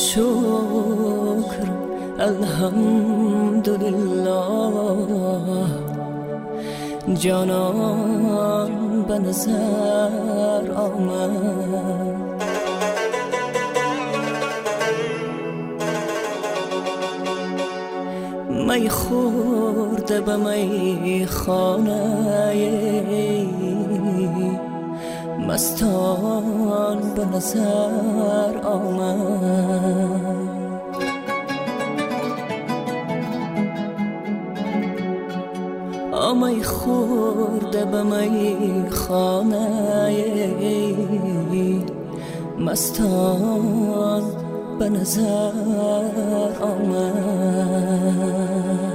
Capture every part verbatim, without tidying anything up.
شکر الحمدلله جانان به نظر آمد. می خورده به می خانه مستان به نظر آمد. می خورده به می خانه مستان به نظر آمد.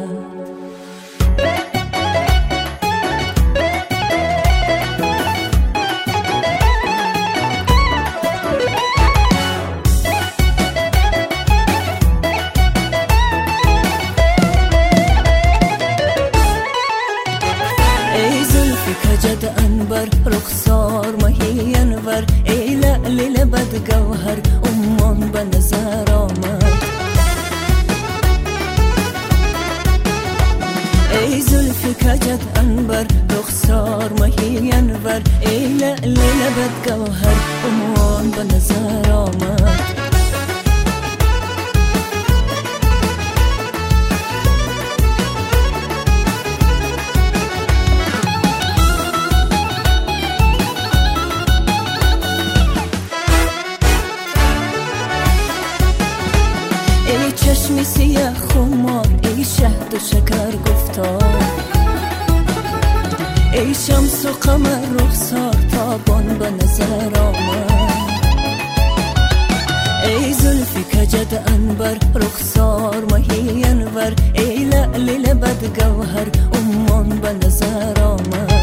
کجد انبر رخسار ماهی انور ای لعل لبد گوهر امان به نظر آمد. ای زلفی کجد انبر رخسار ماهی انور ای لعل لبد گوهر امان به نظر آمد. ای چشمی سیاه خمار ای شهد و شکر گفتار ای شمس و قمر رخسار تابان به نظر آمد. ای زلفی کجد انبر رخسار ماهی انور ای لعل لبد گوهر امان به نظر آمد.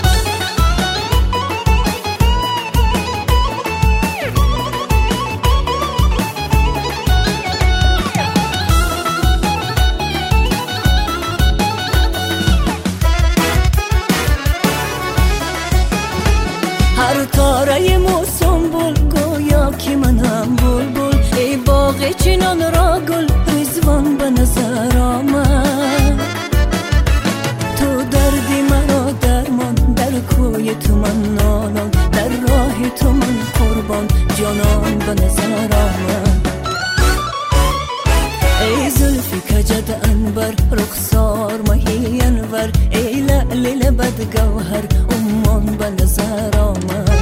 هر تاره موسم بول گویا که منم بول بول ای باغ چنان را گل رضوان به نظر آمد. تو دردی مرا درمان در کوی تو من نالان در راه تو من قربان جانان به نظر آمد. ای زلفی کجد انبر رخسار ماهی انور ای لعل لبد گوهر امان به نظر آمد.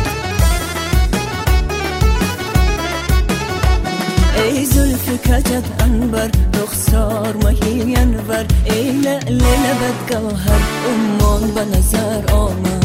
ای زلفی کجد انبر رخسار ماهی انور ای لعل لبد گوهر امان به نظر آمد.